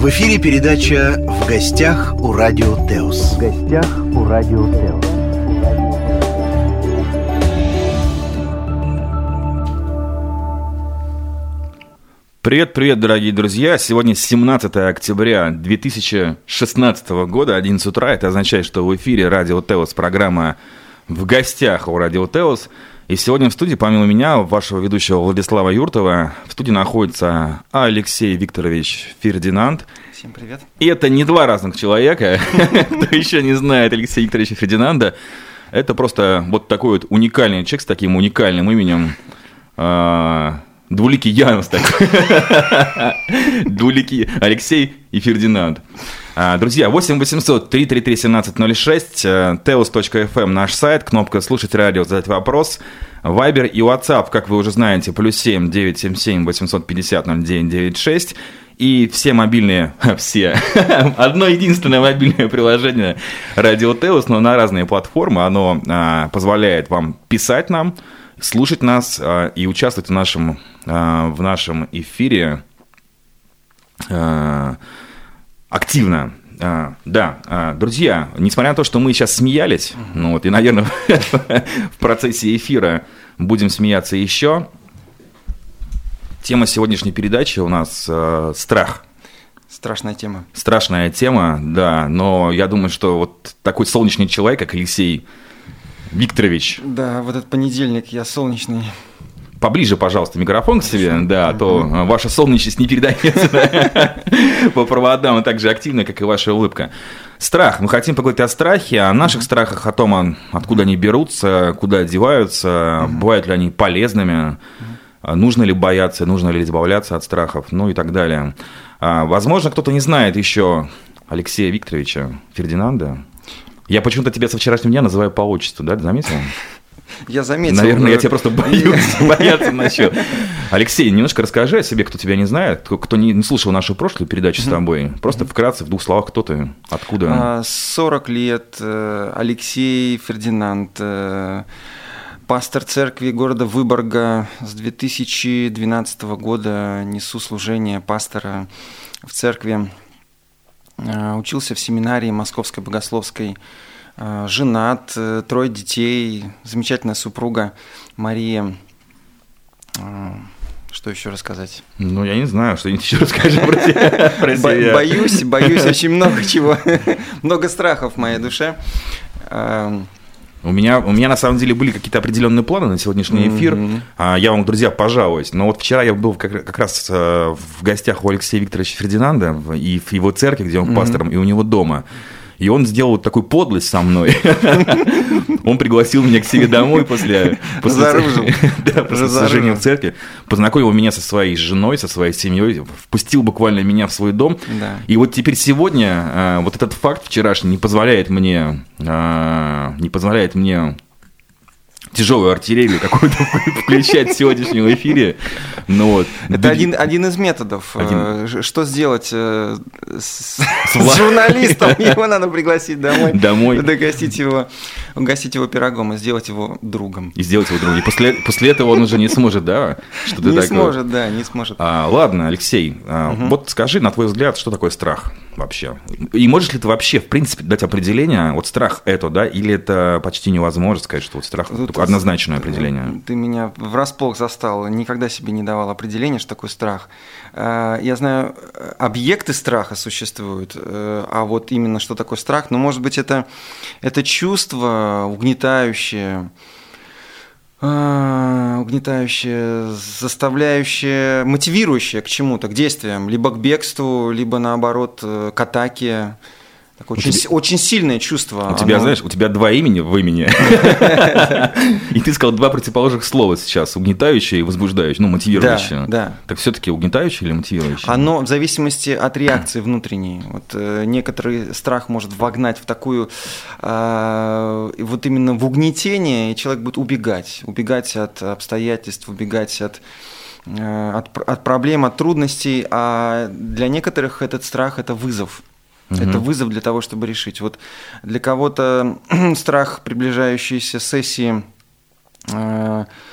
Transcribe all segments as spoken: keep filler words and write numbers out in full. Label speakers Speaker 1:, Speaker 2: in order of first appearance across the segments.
Speaker 1: В эфире передача «В гостях у Радио Теос». В гостях у Радио Теос.
Speaker 2: Привет-привет, дорогие друзья! Сегодня семнадцатое октября две тысячи шестнадцатого года, одиннадцать утра. Это означает, что в эфире Радио Теос, программа «В гостях у Радио Теос». И сегодня в студии, помимо меня, вашего ведущего Владислава Юртова, в студии находится Алексей Викторович Фердинанд.
Speaker 3: Всем привет.
Speaker 2: И это не два разных человека, кто еще не знает Алексея Викторовича Фердинанда. Это просто вот такой вот уникальный человек с таким уникальным именем. Двуликий Янус такой. Двуликий Алексей и Фердинанд. Друзья, восемь восемьсот триста тридцать три семнадцать ноль шесть, теос точка эф эм наш сайт, кнопка «Слушать радио», задать вопрос, Вайбер и WhatsApp, как вы уже знаете, плюс семь девятьсот семьдесят семь восемьсот пятьдесят ноль девять девяносто шесть, и все мобильные, все, одно единственное мобильное приложение Радио Теос, но на разные платформы, оно а, позволяет вам писать нам, слушать нас а, и участвовать в нашем, а, в нашем эфире а, активно. А, да, а, друзья, несмотря на то, что мы сейчас смеялись, ну вот, и, наверное, в процессе эфира будем смеяться еще, тема сегодняшней передачи у нас а, страх.
Speaker 3: Страшная тема.
Speaker 2: Страшная тема, да, но я думаю, что вот такой солнечный человек, как Алексей Викторович.
Speaker 3: Да, в этот понедельник я солнечный.
Speaker 2: Поближе, пожалуйста, микрофон к себе, да, а то ваша солнечность не передается по проводам так же активно, как и ваша улыбка. Страх. Мы хотим поговорить о страхе, о наших страхах, о том, откуда они берутся, куда одеваются, бывают ли они полезными, нужно ли бояться, нужно ли избавляться от страхов, ну и так далее. Возможно, кто-то не знает еще Алексея Викторовича Фердинанда. Я почему-то тебя со вчерашнего дня называю по отчеству, да, ты заметил?
Speaker 3: Я заметил.
Speaker 2: Наверное, я тебя просто боюсь, бояться начал. Алексей, немножко расскажи о себе, кто тебя не знает, кто не, не слушал нашу прошлую передачу с тобой. Просто вкратце, в двух словах, кто ты, откуда?
Speaker 3: сорок лет, Алексей Фердинанд, пастор церкви города Выборга. С две тысячи двенадцатого года несу служение пастора в церкви. Учился в семинарии Московской Богословской. Женат, трое детей, замечательная супруга Мария. Что еще рассказать?
Speaker 2: Ну, я не знаю, что-нибудь еще расскажи про себя.
Speaker 3: Бо- боюсь, боюсь очень много чего. Много страхов в моей душе.
Speaker 2: У меня, у меня на самом деле были какие-то определенные планы на сегодняшний эфир. Mm-hmm. Я вам, друзья, пожалуюсь. Но вот вчера я был как, как раз в гостях у Алексея Викторовича Фердинанда и в его церкви, где он mm-hmm. пастором, и у него дома. И он сделал вот такую подлость со мной. Он пригласил меня к себе домой после служения в церкви, познакомил меня со своей женой, со своей семьей, впустил буквально меня в свой дом. И вот теперь сегодня вот этот факт вчерашний не позволяет мне, не позволяет мне тяжелую артиллерию какую-то включать в сегодняшнем эфире. Ну, вот.
Speaker 3: Это один, один из методов. Один. Что сделать с, с, с журналистом? Его надо пригласить домой.
Speaker 2: Домой.
Speaker 3: Догостить его, угостить его пирогом и сделать его другом.
Speaker 2: И сделать его другом. И после, после этого он уже не сможет, да? Что-то
Speaker 3: не
Speaker 2: такое.
Speaker 3: сможет, да, не сможет.
Speaker 2: А, ладно, Алексей, а, угу. вот скажи, на твой взгляд, что такое страх вообще? И можешь ли ты вообще, в принципе, дать определение, вот страх это, да, или это почти невозможно сказать, что вот страх – только однозначное определение?
Speaker 3: Ты меня врасплох застал, никогда себе не давал определения, что такое страх. Я знаю, объекты страха существуют, а вот именно что такое страх, ну, может быть, это, это чувство угнетающее, угнетающее, заставляющее, мотивирующее к чему-то, к действиям, либо к бегству, либо, наоборот, к атаке. Такое очень, тебя... очень сильное чувство.
Speaker 2: У тебя,
Speaker 3: оно...
Speaker 2: знаешь, у тебя два имени в имени. И ты сказал два противоположных слова сейчас. Угнетающее и возбуждающее, ну, мотивирующее.
Speaker 3: Да, да.
Speaker 2: Так все-таки угнетающее или мотивирующее?
Speaker 3: Оно в зависимости от реакции внутренней. Вот э, некоторый страх может вогнать в такую, э, вот именно в угнетение, и человек будет убегать. Убегать от обстоятельств, убегать от... От, от проблем, от трудностей. А для некоторых этот страх – это вызов. Угу. Это вызов для того, чтобы решить. Вот для кого-то страх приближающейся сессии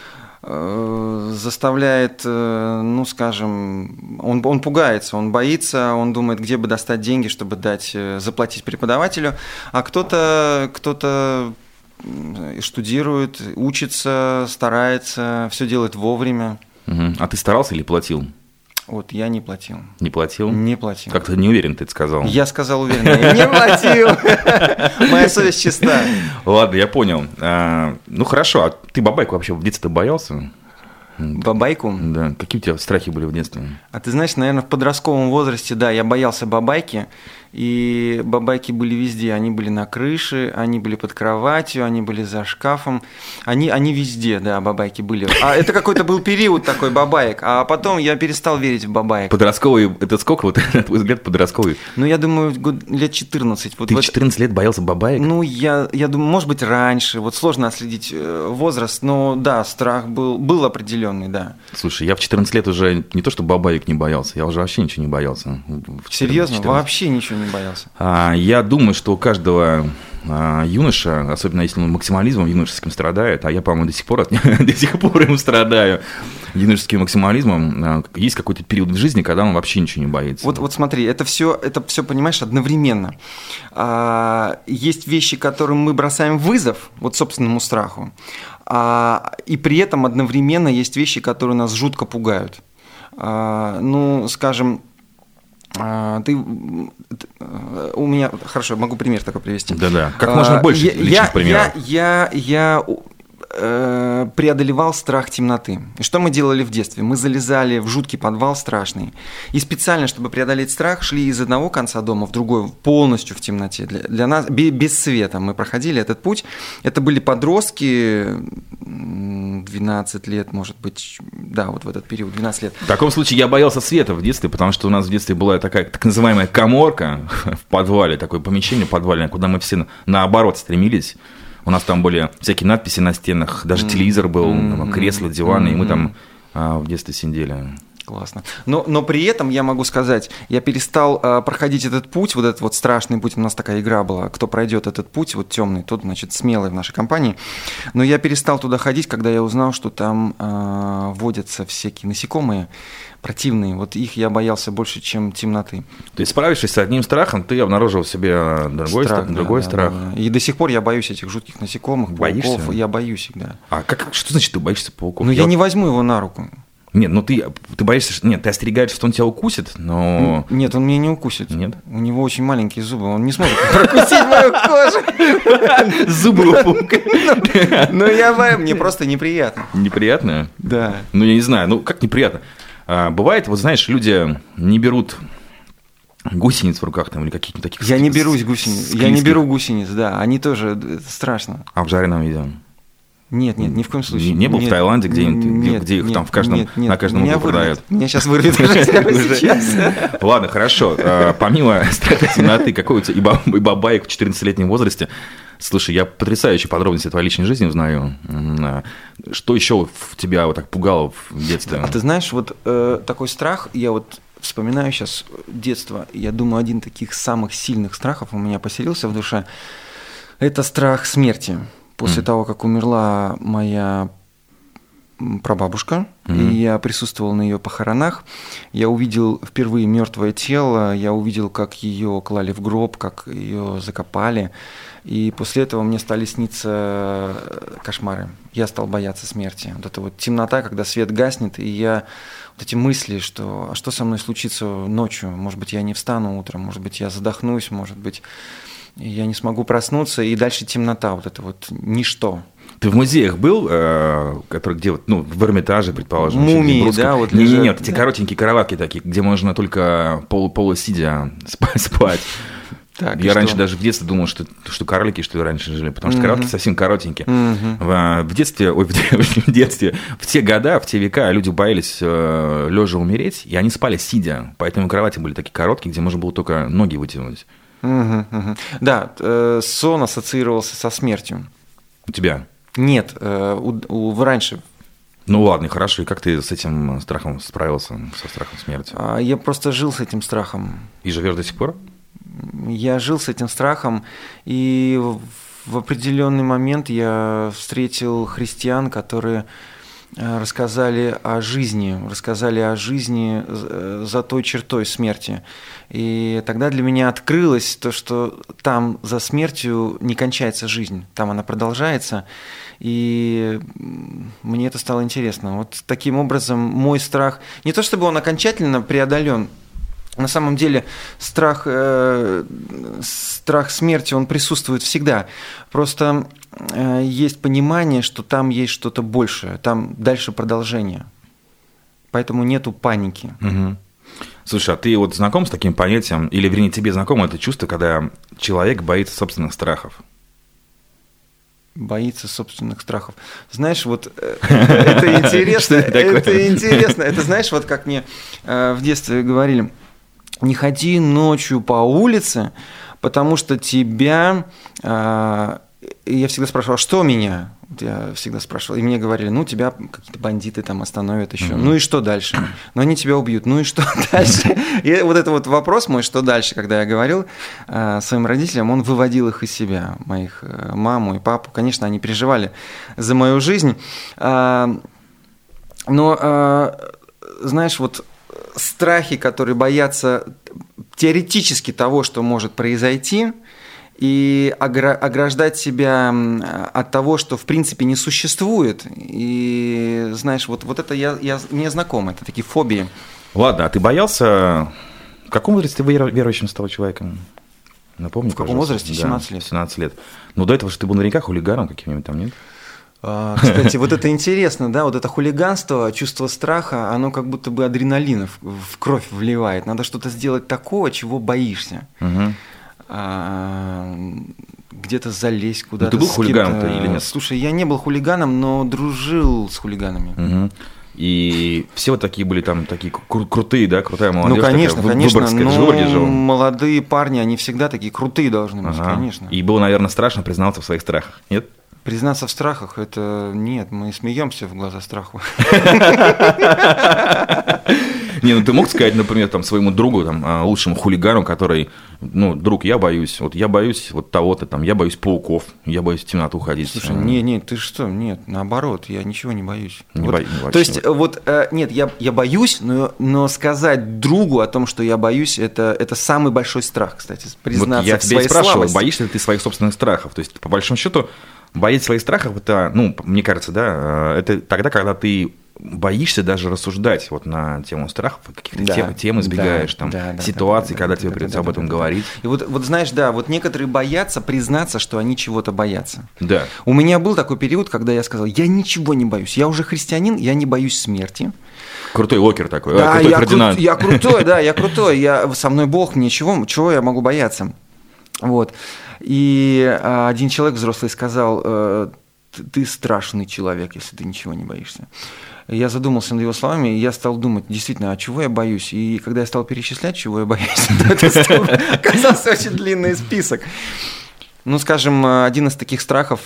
Speaker 3: заставляет, ну, скажем, он, он пугается, он боится, он думает, где бы достать деньги, чтобы дать, заплатить преподавателю, а кто-то, кто-то штудирует, учится, старается, все делает вовремя.
Speaker 2: Угу. А ты старался или платил?
Speaker 3: Вот, я не платил.
Speaker 2: Не платил?
Speaker 3: Не платил.
Speaker 2: Как-то не уверен, ты это сказал.
Speaker 3: Я сказал уверенно, я не платил. Моя совесть чиста.
Speaker 2: Ладно, я понял. А, ну хорошо, а ты бабайку вообще в детстве боялся?
Speaker 3: Бабайку?
Speaker 2: Да. Какие у тебя страхи были в детстве?
Speaker 3: А ты знаешь, наверное, в подростковом возрасте, да, я боялся бабайки. И бабайки были везде. Они были на крыше, они были под кроватью, они были за шкафом. Они, они везде, да, бабайки были. А это какой-то был период такой бабаек. А потом я перестал верить в бабаек.
Speaker 2: Подростковый, это сколько, вот, на твой взгляд, подростковый?
Speaker 3: Ну, я думаю, год, лет четырнадцать. Вот
Speaker 2: ты в
Speaker 3: вот,
Speaker 2: четырнадцать лет боялся бабаек?
Speaker 3: Ну, я, я думаю, может быть, раньше. Вот сложно отследить возраст, но да, страх был, был определенный, да.
Speaker 2: Слушай, я в четырнадцать лет уже не то, что бабаек не боялся, я уже вообще ничего не боялся.
Speaker 3: Серьезно? Вообще ничего не боялся?
Speaker 2: А, я думаю, что у каждого а, юноша, особенно если он максимализмом юношеским страдает, а я, по-моему, до сих пор, от, до сих пор им страдаю, юношеским максимализмом, а, есть какой-то период в жизни, когда он вообще ничего не боится.
Speaker 3: Вот, вот смотри, это все, это все, понимаешь, одновременно. А, есть вещи, которым мы бросаем вызов, вот собственному страху, а, и при этом одновременно есть вещи, которые нас жутко пугают. А, ну, скажем, Ты, у меня, хорошо, могу пример такой привести.
Speaker 2: Да-да, как можно больше
Speaker 3: я,
Speaker 2: личных примеров.
Speaker 3: Я, я, я э, преодолевал страх темноты. И что мы делали в детстве? Мы залезали в жуткий подвал страшный. И специально, чтобы преодолеть страх, шли из одного конца дома в другой, полностью в темноте. Для, для нас, без света мы проходили этот путь. Это были подростки, двенадцать лет, может быть, да, вот в этот период, двенадцать лет.
Speaker 2: В таком случае я боялся света в детстве, потому что у нас в детстве была такая так называемая каморка в подвале, такое помещение подвальное, куда мы все наоборот стремились. У нас там были всякие надписи на стенах, даже mm-hmm. телевизор был, mm-hmm. кресло, диваны, mm-hmm. и мы там а, в детстве сидели.
Speaker 3: Классно. Но, но при этом я могу сказать, я перестал э, проходить этот путь, вот этот вот страшный путь, у нас такая игра была, кто пройдет этот путь, вот темный, тот, значит, смелый в нашей компании, но я перестал туда ходить, когда я узнал, что там э, водятся всякие насекомые противные, вот их я боялся больше, чем темноты.
Speaker 2: То есть, справившись с одним страхом, ты обнаружил в себе другой страх.
Speaker 3: Да,
Speaker 2: другой
Speaker 3: да,
Speaker 2: страх.
Speaker 3: Да, да. И до сих пор я боюсь этих жутких насекомых,
Speaker 2: боишься?
Speaker 3: Пауков, я боюсь их, да.
Speaker 2: А как, что значит ты боишься пауков?
Speaker 3: Ну, я,
Speaker 2: я
Speaker 3: не возьму его на руку.
Speaker 2: Нет, ну ты, ты боишься, нет, ты остерегаешься, что он тебя укусит, но...
Speaker 3: Нет, он меня не укусит.
Speaker 2: Нет?
Speaker 3: У него очень маленькие зубы, он не сможет прокусить мою кожу.
Speaker 2: Зубы у паука.
Speaker 3: Ну, я боюсь, мне просто неприятно.
Speaker 2: Неприятно?
Speaker 3: Да.
Speaker 2: Ну, я не знаю, ну, как неприятно? Бывает, вот знаешь, люди не берут гусениц в руках там или каких-то таких...
Speaker 3: Я не берусь гусениц, я не беру гусениц, да, они тоже страшно.
Speaker 2: А в жареном виде?
Speaker 3: Нет, нет, ни в коем случае.
Speaker 2: Не, не был
Speaker 3: нет,
Speaker 2: в Таиланде, где,
Speaker 3: нет,
Speaker 2: где их
Speaker 3: нет,
Speaker 2: там в каждом,
Speaker 3: нет, нет,
Speaker 2: на каждом углу продают?
Speaker 3: Меня сейчас вырвет уже сейчас.
Speaker 2: Ладно, хорошо. Помимо страха темноты, какой у тебя и бабаек в четырнадцатилетнем возрасте? Слушай, я потрясающие подробности твоей личной жизни узнаю. Что еще тебя вот так пугало в детстве?
Speaker 3: А ты знаешь, вот такой страх, я вот вспоминаю сейчас детство, я думаю, один из таких самых сильных страхов у меня поселился в душе – это страх смерти. После mm. того, как умерла моя прабабушка, mm-hmm. и я присутствовал на ее похоронах, я увидел впервые мертвое тело, я увидел, как ее клали в гроб, как ее закопали, и после этого мне стали сниться кошмары. Я стал бояться смерти. Вот эта вот темнота, когда свет гаснет, и я вот эти мысли, что а что со мной случится ночью, может быть, я не встану утром, может быть, я задохнусь, может быть, я не смогу проснуться, и дальше темнота, вот это вот ничто.
Speaker 2: Ты в музеях был, который где вот, ну, в Эрмитаже, предположим?
Speaker 3: Мумии, да, вот
Speaker 2: лежат. Нет, нет, эти коротенькие кроватки такие, где можно только пол, полусидя спать. Так, я раньше что? даже в детстве думал, что, что карлики, что ли, раньше жили, потому что mm-hmm. кроватки совсем коротенькие. Mm-hmm. В, в детстве, ой, в детстве, в те года, в те века люди боялись э, лежа умереть, и они спали сидя, поэтому кровати были такие короткие, где можно было только ноги вытянуть.
Speaker 3: Mm-hmm. Mm-hmm. Да, э, сон ассоциировался со смертью.
Speaker 2: У тебя?
Speaker 3: Нет, э, у, у, раньше.
Speaker 2: Ну ладно, хорошо. И как ты с этим страхом справился, со страхом смерти?
Speaker 3: Я просто жил с этим страхом.
Speaker 2: И живешь до сих пор?
Speaker 3: Я жил с этим страхом, и в определенный момент я встретил христиан, которые рассказали о жизни, рассказали о жизни за той чертой смерти. И тогда для меня открылось то, что там за смертью не кончается жизнь, там она продолжается. И мне это стало интересно. Вот таким образом мой страх, не то чтобы он окончательно преодолен, на самом деле страх, э, страх смерти, он присутствует всегда. Просто э, есть понимание, что там есть что-то большее, там дальше продолжение. Поэтому нету паники.
Speaker 2: Угу. Слушай, а ты вот знаком с таким понятием, или, вернее, тебе знакомо это чувство, когда человек боится собственных страхов?
Speaker 3: Боится собственных страхов. Знаешь, вот это интересно. Это интересно. Это знаешь, вот как мне в детстве говорили, не ходи ночью по улице, потому что тебя... И я всегда спрашивал, что меня? Я всегда спрашивал. И мне говорили, ну, тебя какие-то бандиты там остановят еще. Mm-hmm. Ну и что дальше? Ну, они тебя убьют. Ну и что дальше? И вот это вот вопрос мой, что дальше, когда я говорил э, своим родителям, он выводил их из себя, моих э, маму и папу. Конечно, они переживали за мою жизнь. Э, но, э, знаешь, вот страхи, которые боятся теоретически того, что может произойти, и ограждать себя от того, что в принципе не существует. И знаешь, вот, вот это я, я, мне знакомо, это такие фобии.
Speaker 2: Ладно, а ты боялся... В каком возрасте ты верующим стал человеком? Напомни,
Speaker 3: в каком
Speaker 2: пожалуйста.
Speaker 3: возрасте? семнадцать лет.
Speaker 2: семнадцать лет. Ну, до этого же ты был наверняка хулиганом каким-нибудь там, нет?
Speaker 3: Кстати, вот это интересно, да, вот это хулиганство, чувство страха, оно как будто бы адреналин в кровь вливает. Надо что-то сделать такого, чего боишься.
Speaker 2: Угу.
Speaker 3: Где-то залезть куда-то.
Speaker 2: Ну, ты был хулиганом-то или нет?
Speaker 3: Слушай, я не был хулиганом, но дружил с хулиганами.
Speaker 2: Угу. И все вот такие были там такие кру- крутые, да, крутая молодежь.
Speaker 3: Ну, конечно,
Speaker 2: такая,
Speaker 3: конечно.
Speaker 2: Выборгская,
Speaker 3: Ну, молодые парни, они всегда такие крутые должны быть, ага. Конечно.
Speaker 2: И было, наверное, страшно признаться в своих страхах, нет?
Speaker 3: Признаться в страхах, это нет, мы смеемся в глаза страху.
Speaker 2: Не, ну ты мог сказать, например, там, своему другу, там, лучшему хулигану, который, ну, друг, я боюсь, вот я боюсь вот того-то, там, я боюсь пауков, я боюсь в темноту ходить.
Speaker 3: Слушай, не, не, ты что, нет, наоборот, я ничего не боюсь.
Speaker 2: Не
Speaker 3: вот,
Speaker 2: бо...
Speaker 3: То есть, не вот, нет, я, я боюсь, но, но сказать другу о том, что я боюсь, это, это самый большой страх, кстати, признаться
Speaker 2: вот я
Speaker 3: в своей
Speaker 2: тебя спрашивал,
Speaker 3: слабости.
Speaker 2: Боишься ли ты своих собственных страхов? То есть, по большому счету, бояться своих страхов, это, ну, мне кажется, да, это тогда, когда ты боишься даже рассуждать вот на тему страхов, каких-то да, тем, тем избегаешь, да, там, да, ситуаций, да, когда да, тебе да, придется да, об этом да, говорить.
Speaker 3: И вот, вот знаешь, да, вот некоторые боятся признаться, что они чего-то боятся.
Speaker 2: Да.
Speaker 3: У меня был такой период, когда я сказал, я ничего не боюсь, я уже христианин, я не боюсь смерти.
Speaker 2: Крутой локер такой,
Speaker 3: да,
Speaker 2: а, крутой
Speaker 3: я
Speaker 2: Фердинанд.
Speaker 3: Кру- я крутой, да, я крутой, я, со мной Бог, мне чего, чего я могу бояться? Вот. И один человек взрослый сказал, ты страшный человек, если ты ничего не боишься. Я задумался над его словами, и я стал думать, действительно, а чего я боюсь? И когда я стал перечислять, чего я боюсь, это оказался очень длинный список. Ну, скажем, один из таких страхов,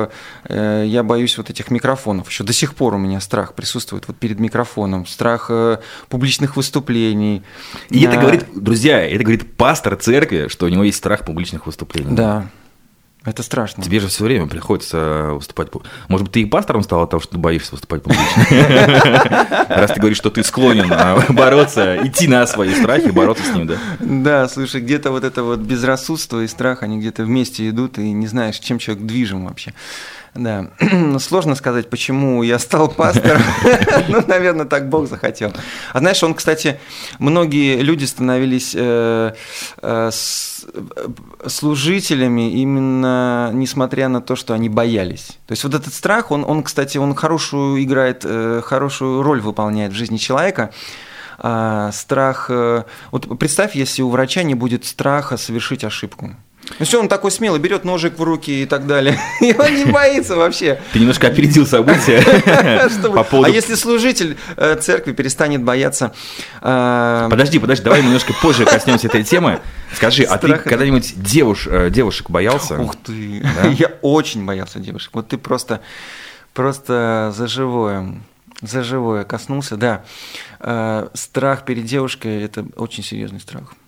Speaker 3: я боюсь вот этих микрофонов. Еще до сих пор у меня страх присутствует вот перед микрофоном, страх публичных выступлений.
Speaker 2: И это говорит, друзья, это говорит пастор церкви, что у него есть страх публичных выступлений.
Speaker 3: Да. Это страшно.
Speaker 2: Тебе же все время приходится выступать. Может быть, ты и пастором стал от того, что ты боишься выступать публично? Раз ты говоришь, что ты склонен бороться, идти на свои страхи, бороться с ним, да?
Speaker 3: Да, слушай, где-то вот это вот безрассудство и страх, они где-то вместе идут, и не знаешь, чем человек движим вообще. Да, сложно сказать, почему я стал пастором. Ну, наверное, так Бог захотел. А знаешь, он, кстати, многие люди становились э, э, с, служителями именно несмотря на то, что они боялись. То есть вот этот страх, он, он кстати, он хорошую играет, э, хорошую роль выполняет в жизни человека. А, страх... Э, вот представь, если у врача не будет страха совершить ошибку. Ну все, он такой смелый, берет ножик в руки и так далее. И он не боится вообще.
Speaker 2: Ты немножко опередил события.
Speaker 3: по поводу... А если служитель церкви перестанет бояться...
Speaker 2: Подожди, подожди, давай немножко позже коснемся этой темы. Скажи, а ты когда-нибудь девуш... девушек боялся?
Speaker 3: Ух ты, да? Я очень боялся девушек. Вот ты просто, просто за живое, за живое коснулся. Да, страх перед девушкой – это очень серьезный страх.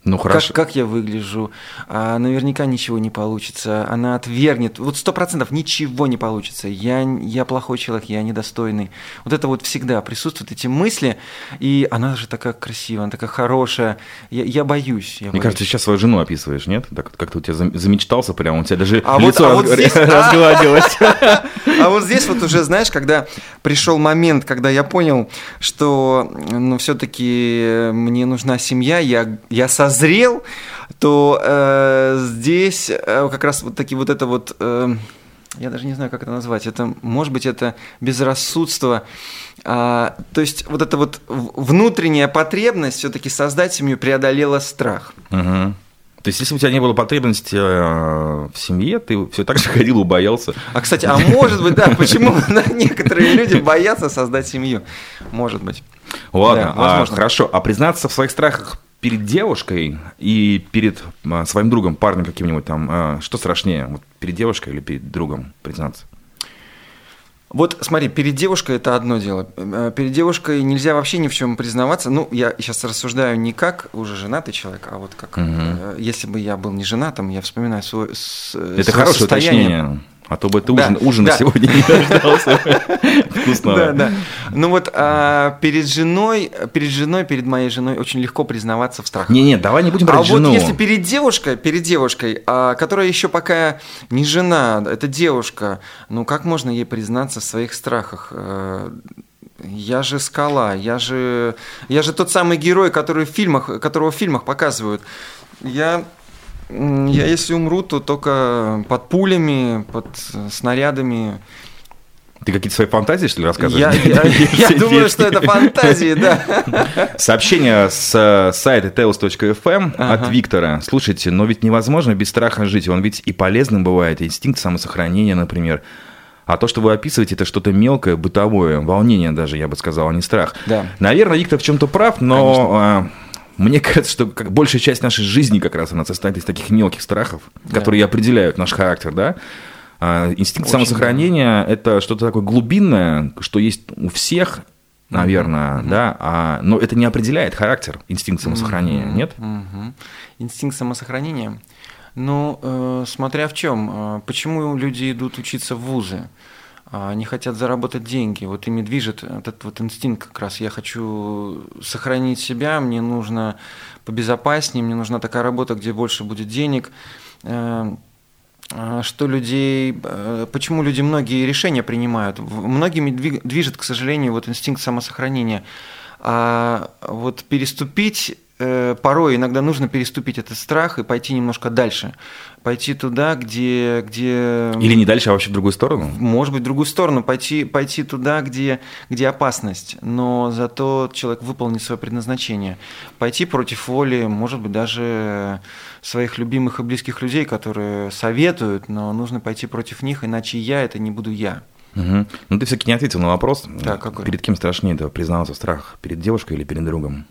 Speaker 2: Ну, хорошо.
Speaker 3: Как, как я выгляжу? А, наверняка ничего не получится. Она отвергнет. Вот сто процентов ничего не получится. Я, я плохой человек, я недостойный. Вот это вот всегда присутствуют эти мысли. И она же такая красивая, она такая хорошая. Я, я боюсь. Я
Speaker 2: Мне
Speaker 3: боюсь.
Speaker 2: кажется, сейчас свою жену описываешь, нет? Так, как-то у тебя замечтался прямо, у тебя даже
Speaker 3: а
Speaker 2: лицо
Speaker 3: вот, а вот здесь,
Speaker 2: разгладилось.
Speaker 3: А вот здесь вот уже, знаешь, когда пришел момент, когда я понял, что ну, все-таки мне нужна семья, я, я созрел, то э, здесь э, как раз вот такие вот это вот, э, я даже не знаю, как это назвать, это, может быть, это безрассудство, а, то есть вот эта вот внутренняя потребность все-таки создать семью преодолела страх.
Speaker 2: Угу. То есть, если у тебя не было потребности в семье, ты все так же ходил и боялся.
Speaker 3: А, кстати, а может быть, да, почему некоторые люди боятся создать семью? Может быть.
Speaker 2: Ладно,
Speaker 3: да, возможно.
Speaker 2: А, хорошо. А признаться в своих страхах перед девушкой и перед а, своим другом, парнем каким-нибудь там, а, что страшнее, вот перед девушкой или перед другом признаться?
Speaker 3: Вот смотри, перед девушкой это одно дело. Перед девушкой нельзя вообще ни в чем признаваться. Ну, я сейчас рассуждаю не как уже женатый человек, а вот как угу. если бы я был не женатым, я вспоминаю свое состояние.
Speaker 2: Это хорошее уточнение. А то бы ты
Speaker 3: да,
Speaker 2: ужин, ужина
Speaker 3: да.
Speaker 2: сегодня не дождался. Вкусного.
Speaker 3: Да, да. Ну вот а, перед женой, перед женой, перед моей женой очень легко признаваться в страхах.
Speaker 2: Не-не, давай не будем про
Speaker 3: а
Speaker 2: жену.
Speaker 3: А вот если перед девушкой, перед девушкой, а, которая еще пока не жена, это девушка, ну как можно ей признаться в своих страхах? Я же скала, я же, я же тот самый герой, который в фильмах, которого в фильмах показывают. Я... Я если умру, то только под пулями, под снарядами.
Speaker 2: Ты какие-то свои фантазии, что ли, рассказываешь?
Speaker 3: Я, я, я думаю, что это фантазии, да.
Speaker 2: Сообщение с сайта теос точка эф эм ага. от Виктора. Слушайте, но ведь невозможно без страха жить. Он ведь и полезным бывает, и инстинкт самосохранения, например. А то, что вы описываете, это что-то мелкое, бытовое, волнение даже, я бы сказал, а не страх.
Speaker 3: Да.
Speaker 2: Наверное, Виктор в чем-то прав, но... Мне кажется, что как большая часть нашей жизни как раз она состоит из таких мелких страхов, да. которые и определяют наш характер, да. А, инстинкт Очень самосохранения да. – это что-то такое глубинное, что есть у всех, наверное, mm-hmm. да, а, но это не определяет характер, инстинкт самосохранения, mm-hmm. нет?
Speaker 3: Mm-hmm. Инстинкт самосохранения? Ну, э, смотря в чем. Почему люди идут учиться в вузы? Они хотят заработать деньги, вот ими движет этот вот инстинкт как раз. Я хочу сохранить себя, мне нужно побезопаснее, мне нужна такая работа, где больше будет денег. Что людей, почему люди многие решения принимают? Многими движет, к сожалению, вот инстинкт самосохранения. А вот переступить, порой иногда нужно переступить этот страх и пойти немножко дальше. Пойти туда, где, где...
Speaker 2: Или не дальше, а вообще в другую сторону?
Speaker 3: Может быть, в другую сторону. Пойти, пойти туда, где, где опасность, но зато человек выполнит свое предназначение. Пойти против воли, может быть, даже своих любимых и близких людей, которые советуют, но нужно пойти против них, иначе я – это не буду я.
Speaker 2: Угу. Ну, ты все-таки не ответил на вопрос.
Speaker 3: Да, какой?
Speaker 2: Перед кем страшнее этого признаваться в страх? Перед девушкой или перед другом?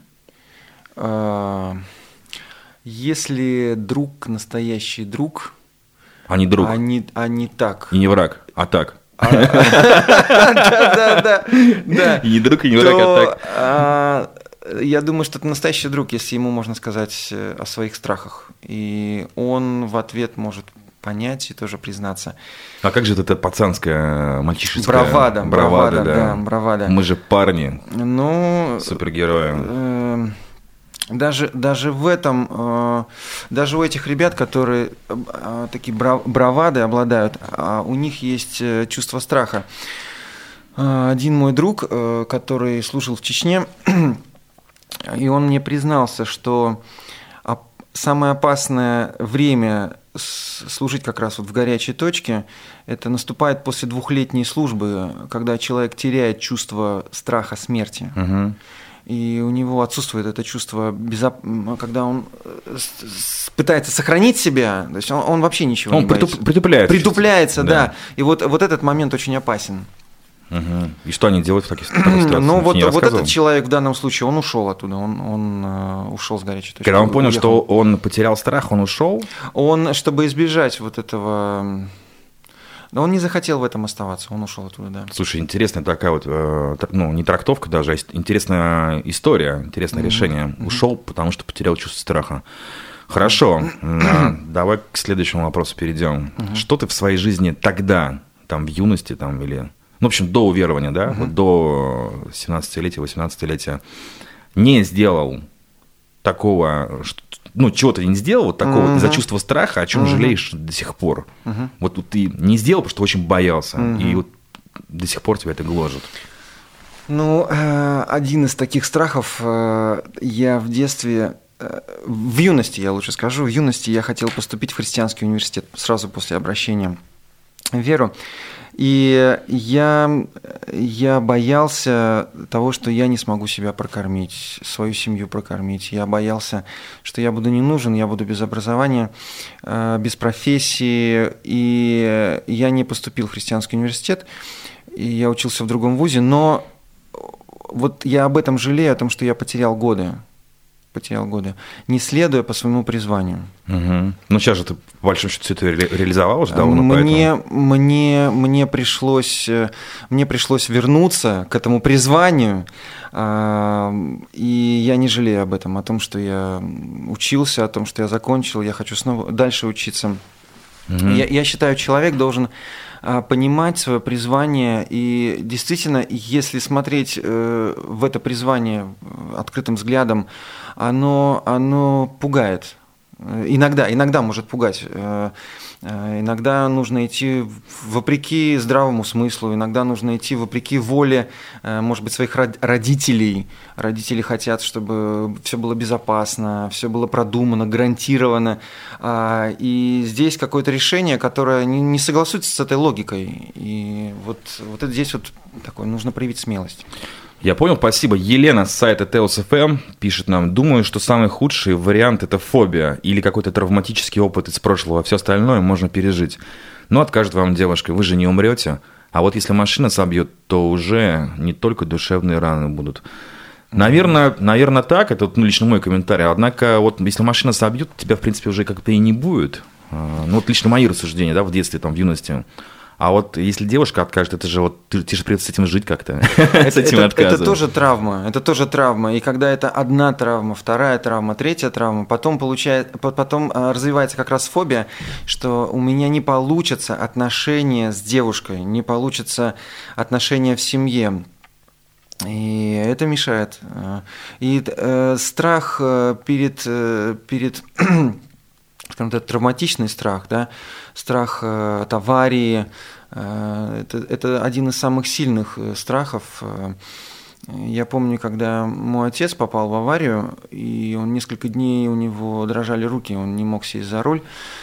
Speaker 3: Если друг настоящий друг,
Speaker 2: а не друг,
Speaker 3: а не, а не так.
Speaker 2: И не враг, а так.
Speaker 3: Да-да-да.
Speaker 2: И не друг, и не враг, а
Speaker 3: так. Я думаю, что это настоящий друг, если ему можно сказать о своих страхах. И он в ответ может понять и тоже признаться.
Speaker 2: А как же это пацанская, мальчишеская...
Speaker 3: Бравада, бравада, да, бравада.
Speaker 2: Мы же парни,
Speaker 3: ну,
Speaker 2: супергерои.
Speaker 3: Даже, даже в этом, даже у этих ребят, которые такие бравады обладают, у них есть чувство страха. Один мой друг, который служил в Чечне, и он мне признался, что самое опасное время служить как раз вот в горячей точке, это наступает после двухлетней службы, когда человек теряет чувство страха смерти. Угу. И у него отсутствует это чувство, безоп... когда он пытается сохранить себя, то есть он, он вообще ничего
Speaker 2: он
Speaker 3: не боится.
Speaker 2: Он притупляется.
Speaker 3: Притупляется, да. да. И вот, вот этот момент очень опасен.
Speaker 2: Угу. И что они делают в таких ситуациях?
Speaker 3: Ну вот, вот этот человек в данном случае, он ушел оттуда, он, он uh, ушел с горячей точки.
Speaker 2: Когда он понял, уехал. Что он потерял страх, он ушел?
Speaker 3: Он, чтобы избежать вот этого... Но он не захотел в этом оставаться, он ушел оттуда, да.
Speaker 2: Слушай, интересная такая вот, ну, не трактовка даже, а интересная история, интересное mm-hmm. решение. Mm-hmm. Ушел, потому что потерял чувство страха. Хорошо, давай к следующему вопросу перейдем. Mm-hmm. Что ты в своей жизни тогда, там, в юности, там, или... Ну, в общем, до уверования, да, mm-hmm. вот до семнадцатилетия, восемнадцатилетия не сделал такого... Ну, чего ты не сделал вот такого uh-huh. из-за чувства страха, о чем uh-huh. жалеешь до сих пор. Uh-huh. Вот, вот ты не сделал, потому что очень боялся, uh-huh. и вот до сих пор тебя это гложет.
Speaker 3: Ну, один из таких страхов, я в детстве, в юности, я лучше скажу, в юности я хотел поступить в христианский университет сразу после обращения в веру. И я, я боялся того, что я не смогу себя прокормить, свою семью прокормить. Я боялся, что я буду не нужен, я буду без образования, без профессии. И я не поступил в христианский университет, и я учился в другом вузе. Но вот я об этом жалею, о том, что я потерял годы. потерял годы, не следуя по своему призванию.
Speaker 2: Угу. Ну, сейчас же ты, по большому счету, все это ре- реализовал уже давно,
Speaker 3: мне,
Speaker 2: поэтому...
Speaker 3: мне, мне, пришлось, мне пришлось вернуться к этому призванию, и я не жалею об этом, о том, что я учился, о том, что я закончил, я хочу снова дальше учиться. Угу. Я, я считаю, человек должен понимать свое призвание, и действительно, если смотреть в это призвание открытым взглядом, оно, оно пугает. Иногда, иногда может пугать. Иногда нужно идти вопреки здравому смыслу, иногда нужно идти вопреки воле, может быть, своих родителей. Родители хотят, чтобы все было безопасно, все было продумано, гарантировано. И здесь какое-то решение, которое не согласуется с этой логикой. И вот, вот это здесь вот такое, нужно проявить смелость.
Speaker 2: Я понял, спасибо. Елена с сайта Теос эф эм пишет нам: думаю, что самый худший вариант – это фобия или какой-то травматический опыт из прошлого, все остальное можно пережить. Но откажет вам девушка: вы же не умрете, а вот если машина собьет, то уже не только душевные раны будут. Наверное, наверное так, это ну, лично мой комментарий, однако вот если машина собьет, тебя в принципе уже как-то и не будет. Ну вот лично мои рассуждения, да, в детстве, там, в юности. А вот если девушка откажет, это же вот ты, тебе же придется с этим жить как-то.
Speaker 3: с этим это, отказом. Это тоже травма. Это тоже травма. И когда это одна травма, вторая травма, третья травма, потом получает, потом развивается как раз фобия, что у меня не получатся отношения с девушкой, не получатся отношения в семье. И это мешает. И э, страх перед, перед скажем так, травматичный страх, да, страх э, от аварии, э, это, это один из самых сильных страхов. Я помню, когда мой отец попал в аварию, и он несколько дней, у него дрожали руки, он не мог сесть за руль.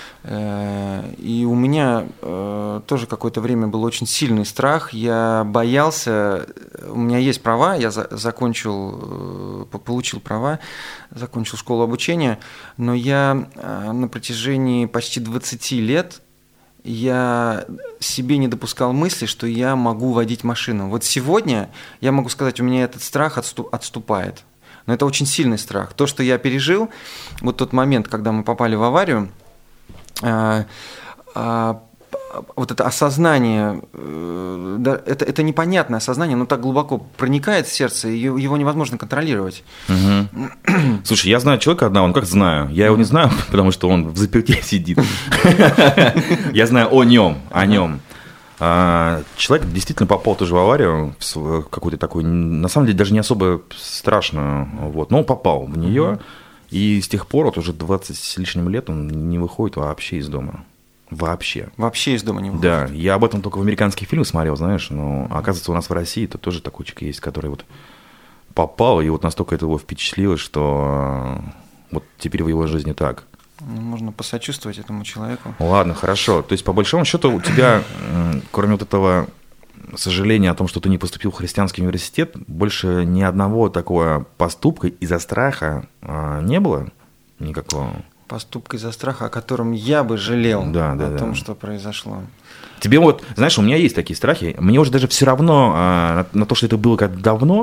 Speaker 3: И у меня тоже какое-то время был очень сильный страх, я боялся, у меня есть права, я закончил, получил права, закончил школу обучения, но я на протяжении почти двадцати лет я себе не допускал мысли, что я могу водить машину. Вот сегодня я могу сказать, у меня этот страх отступает, но это очень сильный страх. То, что я пережил, вот тот момент, когда мы попали в аварию, А, а, вот это осознание, да, это, это непонятное осознание, оно так глубоко проникает в сердце, его, его невозможно контролировать.
Speaker 2: Угу. Слушай, я знаю человека одного, ну как знаю, я его не знаю, потому что он в заперти сидит. Я знаю о нем, о нем. Человек действительно попал тоже в аварию, в какую-то такую, на самом деле даже не особо страшную, вот, но он попал в нее. И с тех пор, вот уже двадцать с лишним лет, он не выходит вообще из дома. Вообще.
Speaker 3: Вообще из дома не выходит.
Speaker 2: Да, я об этом только в американских фильмах смотрел, знаешь, но оказывается у нас в России то тоже такой человек есть, который вот попал, и вот настолько это его впечатлило, что вот теперь в его жизни так.
Speaker 3: Можно посочувствовать этому человеку.
Speaker 2: Ладно, хорошо. То есть, по большому счету, у тебя, кроме вот этого сожаления о том, что ты не поступил в христианский университет, больше ни одного такого поступка из-за страха а, не было никакого?
Speaker 3: Поступка из-за страха, о котором я бы жалел,
Speaker 2: да, да,
Speaker 3: о
Speaker 2: да.
Speaker 3: том, что произошло.
Speaker 2: Тебе вот, знаешь, у меня есть такие страхи, мне уже даже все равно а, на, на то, что это было как давно,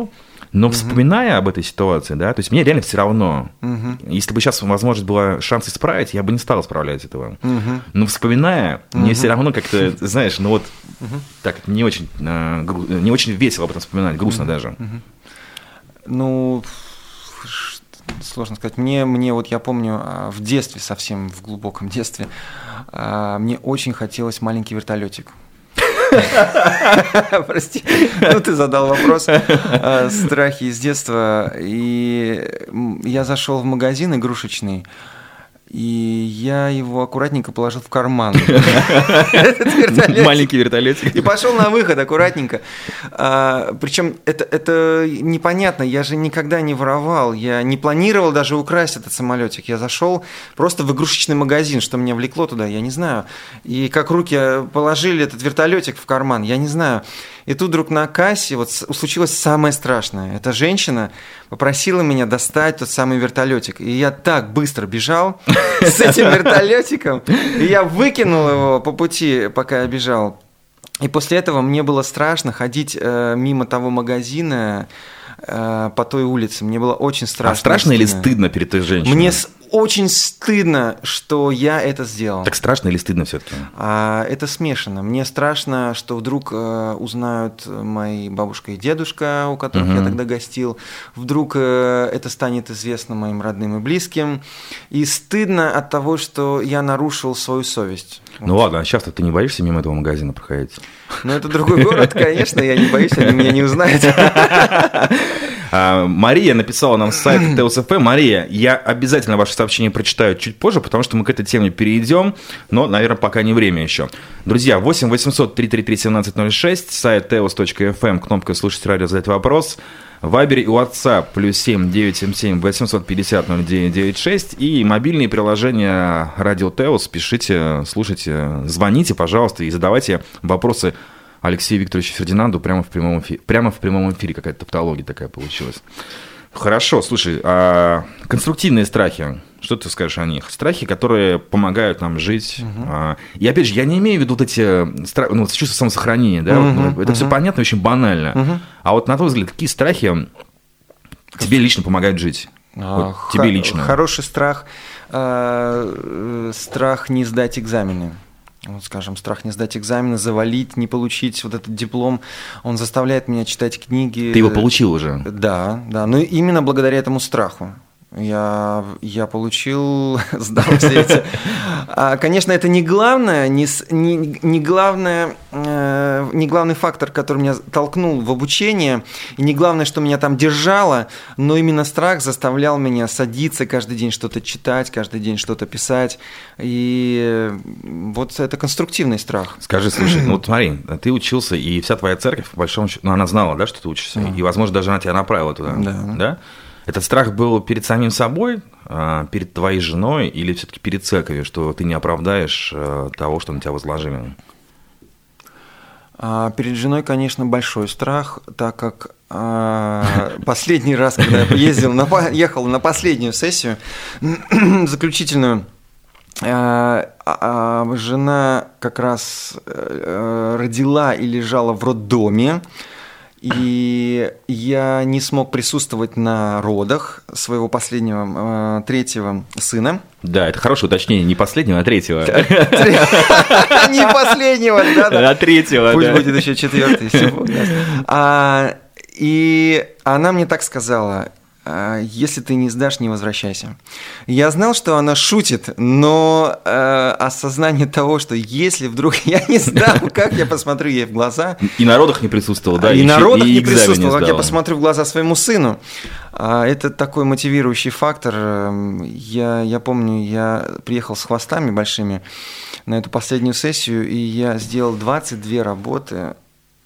Speaker 2: Но вспоминая об этой ситуации, да, то есть мне реально все равно.
Speaker 3: Угу.
Speaker 2: Если бы сейчас, возможно, была шанс исправить, я бы не стал исправлять этого.
Speaker 3: Угу.
Speaker 2: Но вспоминая,
Speaker 3: Угу.
Speaker 2: мне все равно как-то, знаешь, ну вот
Speaker 3: угу.
Speaker 2: так не очень, не очень весело об этом вспоминать, грустно
Speaker 3: угу.
Speaker 2: даже.
Speaker 3: Угу. Ну, сложно сказать. Мне, мне вот я помню в детстве, совсем в глубоком детстве, мне очень хотелось маленький вертолетик. Прости, ну ты задал вопрос. Страхи из детства. И я зашел в магазин игрушечный, и я его аккуратненько положил в карман.
Speaker 2: Маленький вертолетик.
Speaker 3: И пошел на выход аккуратненько. Причем это, это непонятно, я же никогда не воровал, я не планировал даже украсть этот самолетик. Я зашел просто в игрушечный магазин, что меня влекло туда, я не знаю. И как руки положили этот вертолетик в карман, я не знаю. И тут вдруг на кассе вот случилось самое страшное. Эта женщина попросила меня достать тот самый вертолетик. И я так быстро бежал с этим вертолетиком, и я выкинул его по пути, пока я бежал. И после этого мне было страшно ходить э, мимо того магазина э, по той улице. Мне было очень страшно.
Speaker 2: А страшно или стыдно перед той женщиной?
Speaker 3: Мне очень стыдно, что я это сделал.
Speaker 2: Так страшно или стыдно все-таки?
Speaker 3: А, это смешано. Мне страшно, что вдруг э, узнают мои бабушка и дедушка, у которых uh-huh. я тогда гостил. Вдруг э, это станет известно моим родным и близким. И стыдно от того, что я нарушил свою совесть.
Speaker 2: Ну вот. Ладно, а часто ты не боишься мимо этого магазина проходить?
Speaker 3: Ну это другой город, конечно, я не боюсь, они меня не узнают.
Speaker 2: Мария написала нам с сайта Теос точка эф эм. Мария, я обязательно ваше сообщение прочитаю чуть позже, потому что мы к этой теме перейдем, но, наверное, пока не время еще. Друзья, восемь восемьсот три три три семнадцать ноль шесть, сайт теос точка эф эм, кнопка «Слушать радио», задать вопрос. Вайбер и WhatsApp плюс семь девятьсот семьдесят семь восемьсот пятьдесят ноль девять девяносто шесть и мобильные приложения Радио Теос. Пишите, слушайте, звоните, пожалуйста, и задавайте вопросы Алексею Викторовичу Фердинанду прямо в прямом эфире. Прямо в прямом эфире какая-то тавтология такая получилась. Хорошо, слушай, а конструктивные страхи, что ты скажешь о них? Страхи, которые помогают нам жить. Угу. А, и опять же, я не имею в виду вот эти страхи, ну, чувство самосохранения, да? Угу, это угу. все понятно, очень банально. Угу. А вот на твой взгляд, какие страхи тебе лично помогают жить?
Speaker 3: А,
Speaker 2: вот тебе лично.
Speaker 3: Хороший страх, э, страх не сдать экзамены. Вот, скажем, страх не сдать экзамены, завалить, не получить вот этот диплом, он заставляет меня читать книги.
Speaker 2: Ты его получил уже?
Speaker 3: Да, да, но именно благодаря этому страху. Я, я получил, сдал все эти. А, конечно, это не главное, не, не, не, главное, э, не главный фактор, который меня толкнул в обучение, и не главное, что меня там держало, но именно страх заставлял меня садиться каждый день что-то читать, каждый день что-то писать. И вот это конструктивный страх.
Speaker 2: Скажи, слушай, ну вот смотри, ты учился, и вся твоя церковь, по большому счету, ну она знала, да, что ты учишься, mm. и, возможно, даже она тебя направила туда,
Speaker 3: да?
Speaker 2: да? Этот страх был перед самим собой, перед твоей женой или все-таки перед церковью, что ты не оправдаешь того, что на тебя возложили?
Speaker 3: А перед женой, конечно, большой страх, так как а, последний раз, когда я ездил на, ехал на последнюю сессию, заключительную, а, а, жена как раз родила и лежала в роддоме. И я не смог присутствовать на родах своего последнего, э, третьего сына.
Speaker 2: Да, это хорошее уточнение, не последнего, а третьего.
Speaker 3: Не последнего, да,
Speaker 2: а третьего.
Speaker 3: Пусть будет еще четвертый, если Бог даст. И она мне так сказала: если ты не сдашь, не возвращайся. Я знал, что она шутит, но э, осознание того, что если вдруг я не сдам, как я посмотрю ей в глаза...
Speaker 2: И на родах не присутствовал, да?
Speaker 3: И, и на родах
Speaker 2: и
Speaker 3: не присутствовал, как я посмотрю в глаза своему сыну. Это такой мотивирующий фактор. Я, я помню, я приехал с хвостами большими на эту последнюю сессию, и я сделал двадцать две работы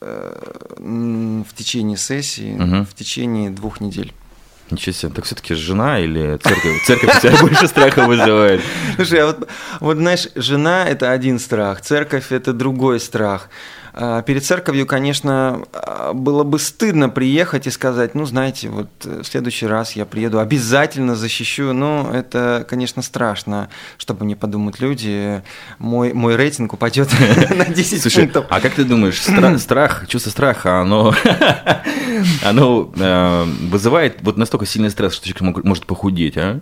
Speaker 3: в течение сессии, угу. в течение двух недель.
Speaker 2: Ничего себе, так все-таки жена или церковь? Церковь у тебя больше страха вызывает?
Speaker 3: Слушай, а вот, вот знаешь, жена – это один страх, церковь – это другой страх. перед церковью, конечно, было бы стыдно приехать и сказать, ну, знаете, вот в следующий раз я приеду, обязательно защищу. Ну, это, конечно, страшно, чтобы не подумать люди. Мой, мой рейтинг упадет на десять
Speaker 2: Слушай,
Speaker 3: пунктов.
Speaker 2: А как ты думаешь, страх, страх чувство страха, оно, оно э, вызывает вот настолько сильный стресс, что человек может похудеть, а?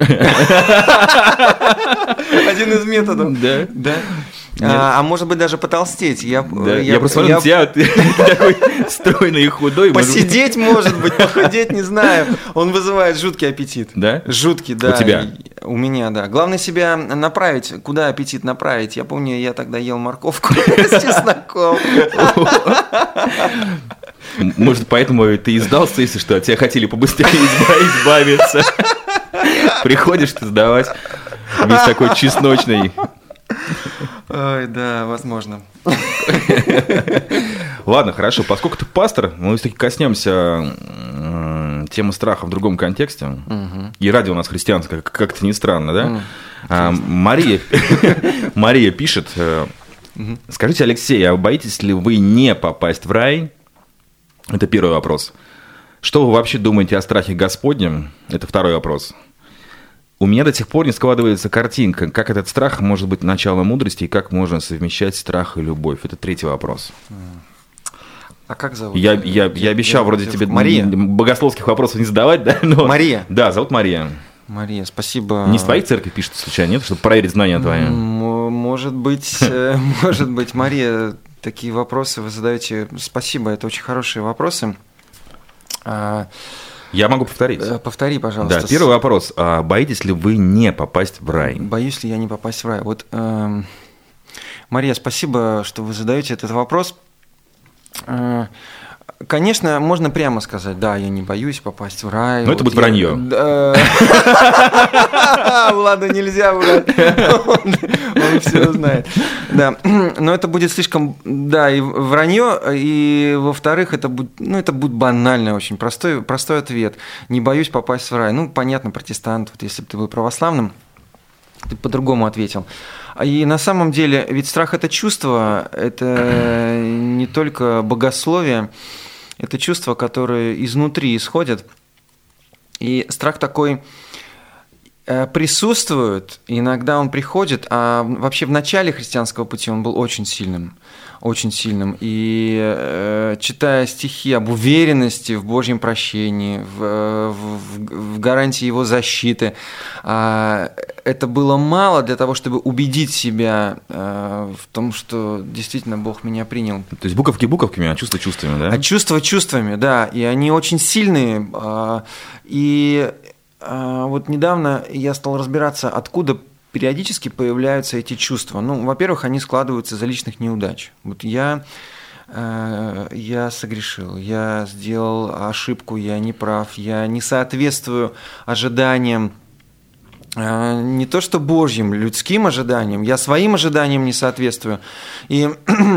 Speaker 3: Один из методов.
Speaker 2: Да.
Speaker 3: Да. А, а может быть даже потолстеть. Я,
Speaker 2: да.
Speaker 3: я,
Speaker 2: я просто смотрю на тебя, ты такой стройный и худой.
Speaker 3: Посидеть может быть, похудеть не знаю. Он вызывает жуткий аппетит.
Speaker 2: Да?
Speaker 3: Жуткий, да.
Speaker 2: У тебя?
Speaker 3: У меня, да. Главное себя направить. Куда аппетит направить? Я помню, я тогда ел морковку с чесноком.
Speaker 2: Может, поэтому ты и сдался, если что, от тебя хотели побыстрее избавиться. Приходишь ты сдавать весь такой чесночный.
Speaker 3: Ой, да, возможно.
Speaker 2: Ладно, хорошо. Поскольку ты пастор, мы все-таки коснемся темы страха в другом контексте. Угу. И радио у нас христианское, как-то не странно, да? Угу. А, Мария, Мария пишет. Угу. Скажите, Алексей, а боитесь ли вы не попасть в рай? Это первый вопрос. Что вы вообще думаете о страхе Господнем? Это второй вопрос. У меня до сих пор не складывается картинка, как этот страх может быть началом мудрости и как можно совмещать страх и любовь. Это третий вопрос.
Speaker 3: А как зовут?
Speaker 2: Я, я, я обещал я, вроде я, тебе
Speaker 3: Мария.
Speaker 2: Богословских вопросов не задавать, да? Но...
Speaker 3: Мария.
Speaker 2: Да, зовут Мария.
Speaker 3: Мария, спасибо.
Speaker 2: Не с твоей церкви пишет, случайно, нет? Чтобы проверить знания твои.
Speaker 3: Может быть, может быть, Мария, такие вопросы вы задаете. Спасибо, это очень хорошие вопросы.
Speaker 2: Я могу повторить.
Speaker 3: Повтори, пожалуйста.
Speaker 2: Да, первый вопрос. А боитесь ли вы не попасть в рай?
Speaker 3: Боюсь ли я не попасть в рай? Вот, э, Мария, спасибо, что вы задаете этот вопрос. Э, конечно, можно прямо сказать, да, я не боюсь попасть в рай.
Speaker 2: Но это будет вранье.
Speaker 3: Ладно, нельзя врать. Он все знает. Да, но это будет слишком, да, и вранье, и во-вторых, это будет, ну, это будет банально, очень простой, простой ответ. Не боюсь попасть в рай. Ну, понятно, протестант, вот если бы ты был православным, ты по-другому ответил. И на самом деле, ведь страх – это чувство, это не только богословие, это чувства, которые изнутри исходят. И страх такой присутствует, иногда он приходит, а вообще в начале христианского пути он был очень сильным, очень сильным. И э, читая стихи об уверенности в Божьем прощении, в, в, в гарантии Его защиты, э, это было мало для того, чтобы убедить себя э, в том, что действительно Бог меня принял.
Speaker 2: То есть буковки буковками, а чувства чувствами, да?
Speaker 3: А чувства чувствами, да, и они очень сильные. Э, и вот недавно я стал разбираться, откуда периодически появляются эти чувства. Ну, во-первых, они складываются из-за личных неудач. Вот я, я согрешил, я сделал ошибку, я не прав, я не соответствую ожиданиям, не то что Божьим, людским ожиданиям, я своим ожиданиям не соответствую. И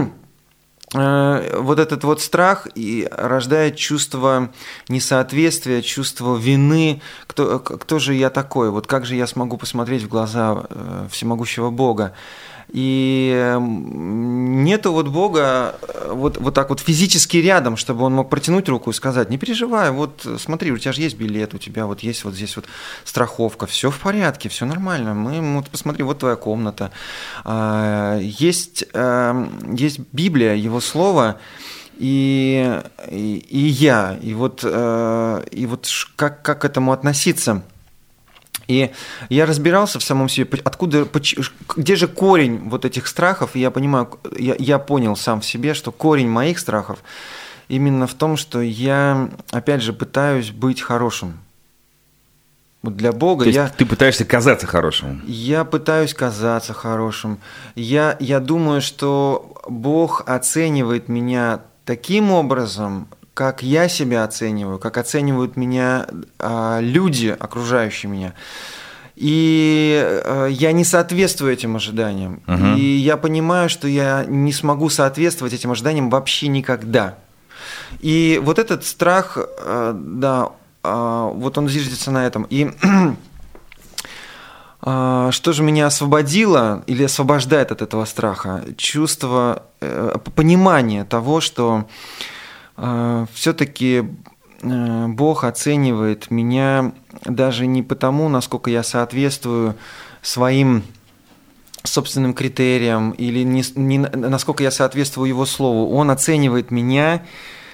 Speaker 3: вот этот вот страх и рождает чувство несоответствия, чувство вины. Кто, кто же я такой? Вот как же я смогу посмотреть в глаза всемогущего Бога? И нету вот Бога вот, вот так вот физически рядом, чтобы он мог протянуть руку и сказать: не переживай, вот смотри, у тебя же есть билет, у тебя вот есть вот здесь вот страховка, все в порядке, все нормально, мы, вот посмотри, вот твоя комната. Есть, есть Библия, Его Слово, и, и, и я, и вот, и вот как, как к этому относиться? И я разбирался в самом себе, откуда, где же корень вот этих страхов, и я понимаю, я, я понял сам в себе, что корень моих страхов именно в том, что я, опять же, пытаюсь быть хорошим. Вот для Бога.
Speaker 2: То есть
Speaker 3: я,
Speaker 2: ты пытаешься казаться хорошим?
Speaker 3: Я пытаюсь казаться хорошим. Я, я думаю, что Бог оценивает меня таким образом, как я себя оцениваю, как оценивают меня а, люди, окружающие меня. И а, я не соответствую этим ожиданиям. Uh-huh. И я понимаю, что я не смогу соответствовать этим ожиданиям вообще никогда. И вот этот страх, а, да, а, вот он зиждется на этом. И Что же меня освободило или освобождает от этого страха? Чувство, понимание того, что все-таки Бог оценивает меня даже не потому, насколько я соответствую своим собственным критериям или не, не, насколько я соответствую Его Слову. Он оценивает меня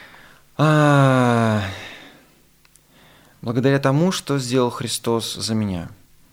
Speaker 3: а, благодаря тому, что сделал Христос за меня.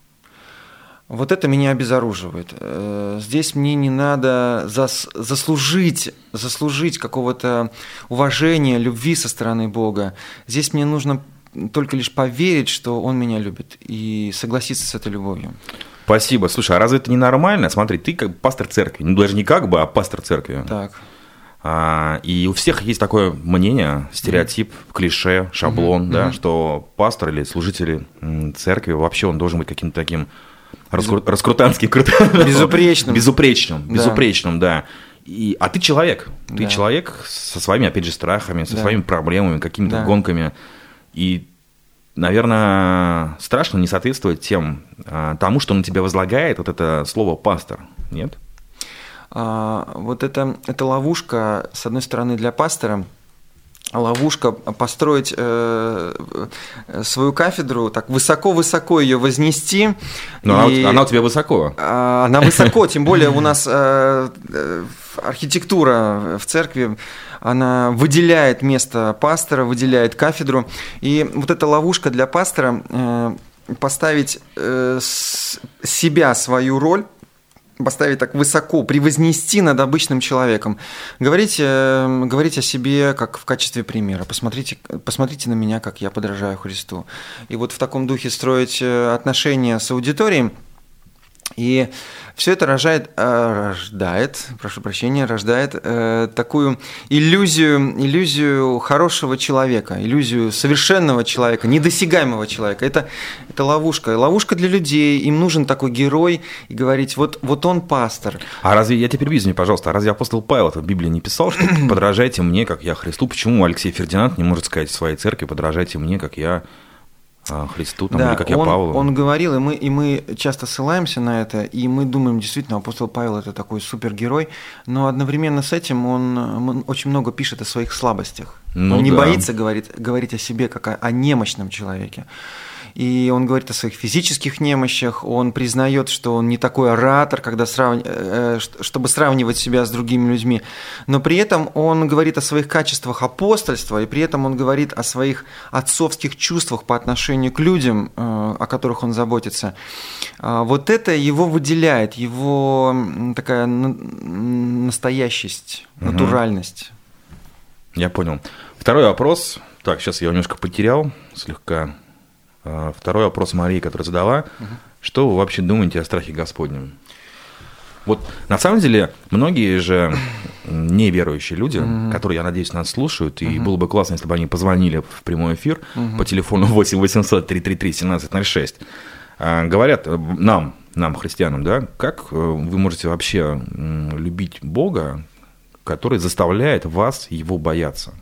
Speaker 3: Вот это меня обезоруживает. Здесь мне не надо зас, заслужить, заслужить какого-то уважения, любви со стороны Бога. Здесь мне нужно только лишь поверить, что Он меня любит, и согласиться с этой любовью.
Speaker 2: Спасибо. Слушай, а разве это не нормально? Смотри, ты как пастор церкви, ну даже не как бы, а пастор церкви.
Speaker 3: Так.
Speaker 2: А, и у всех есть такое мнение, стереотип, mm-hmm. клише, шаблон, mm-hmm. да, что пастор или служители церкви вообще он должен быть каким-то таким раскру... раскрутанским,
Speaker 3: безупречным,
Speaker 2: безупречным, безупречным, да. И, а ты человек, ты да. человек со своими, опять же, страхами, со да. своими проблемами, какими-то да. гонками, и наверное, страшно не соответствовать тем, тому, что на тебя возлагает вот это слово «пастор», нет?
Speaker 3: А, вот это, это ловушка, с одной стороны, для пастора, ловушка построить э, свою кафедру, так высоко-высоко ее вознести.
Speaker 2: Но и, она, она у тебя высоко.
Speaker 3: А, она высоко, тем более у нас э, архитектура в церкви, она выделяет место пастора, выделяет кафедру. И вот эта ловушка для пастора э, поставить э, себя, свою роль, поставить так высоко, превознести над обычным человеком. Говорите, говорите о себе как в качестве примера. Посмотрите, посмотрите на меня, как я подражаю Христу. И вот в таком духе строить отношения с аудиторией. И все это рожает, рождает, прошу прощения, рождает э, такую иллюзию, иллюзию хорошего человека, иллюзию совершенного человека, недосягаемого человека. Это, это ловушка. Ловушка для людей. Им нужен такой герой и говорить, вот, вот он пастор.
Speaker 2: А разве, я тебя перебью, извини, пожалуйста, а разве апостол Павел это в Библии не писал, что подражайте мне, как я Христу? Почему Алексей Фердинанд не может сказать в своей церкви, подражайте мне, как я Христу, там,
Speaker 3: да,
Speaker 2: или как я
Speaker 3: он,
Speaker 2: Павлу.
Speaker 3: Он говорил, и мы, и мы часто ссылаемся на это, и мы думаем, действительно, апостол Павел – это такой супергерой, но одновременно с этим он, он очень много пишет о своих слабостях. Ну, он не да. боится говорить, говорить о себе, как о, о немощном человеке. И он говорит о своих физических немощах, он признает, что он не такой оратор, когда срав... чтобы сравнивать себя с другими людьми, но при этом он говорит о своих качествах апостольства, и при этом он говорит о своих отцовских чувствах по отношению к людям, о которых он заботится. Вот это его выделяет, его такая настоящесть, угу. натуральность.
Speaker 2: Я понял. Второй вопрос. Так, сейчас я его немножко потерял, слегка... Второй вопрос Марии, которая задала. Угу. Что вы вообще думаете о страхе Господнем? Вот на самом деле многие же неверующие люди, угу. которые, я надеюсь, нас слушают, и угу. было бы классно, если бы они позвонили в прямой эфир угу. по телефону восемь восемьсот триста тридцать три семнадцать ноль шесть, говорят нам, нам, христианам, да, как вы можете вообще любить Бога, который заставляет вас его бояться?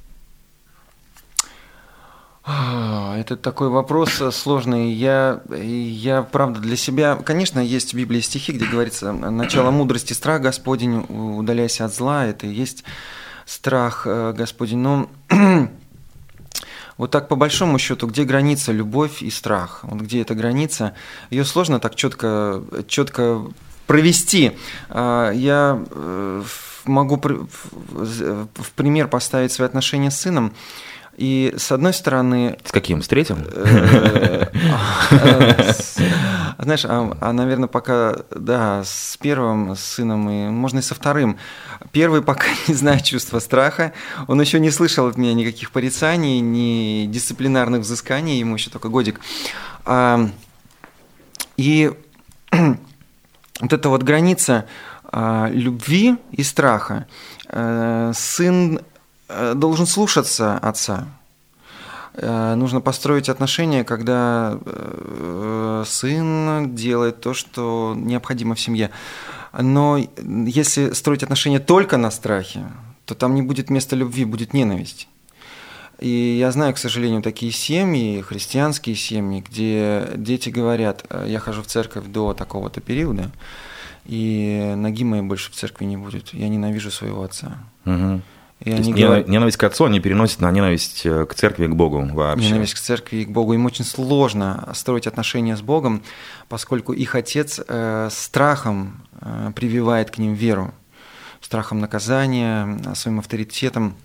Speaker 3: Это такой вопрос сложный. Я, я, правда, для себя... Конечно, есть в Библии стихи, где говорится «начало мудрости – страх Господень, удаляйся от зла». Это и есть страх Господень. Но вот так по большому счету, где граница любовь и страх? Вот где эта граница? Ее сложно так четко, четко провести. Я могу в пример поставить свои отношения с сыном. И с одной стороны...
Speaker 2: С каким? С третьим?
Speaker 3: Знаешь, а, наверное, пока, да, с первым, с сыном, и можно и со вторым. Первый пока не знает чувства страха, он еще не слышал от меня никаких порицаний, ни дисциплинарных взысканий, ему еще только годик. И вот эта вот граница любви и страха, сын должен слушаться отца. Нужно построить отношения, когда сын делает то, что необходимо в семье. Но если строить отношения только на страхе, то там не будет места любви, будет ненависть. И я знаю, к сожалению, такие семьи, христианские семьи, где дети говорят: я хожу в церковь до такого-то периода, и ноги моей больше в церкви не будет. Я ненавижу своего отца.
Speaker 2: Угу.
Speaker 3: И
Speaker 2: То
Speaker 3: они
Speaker 2: есть
Speaker 3: говорят,
Speaker 2: ненависть к отцу они переносят на ненависть к церкви и к Богу вообще.
Speaker 3: Ненависть к церкви и к Богу. Им очень сложно строить отношения с Богом, поскольку их отец э, страхом э, прививает к ним веру, страхом наказания, своим авторитетом.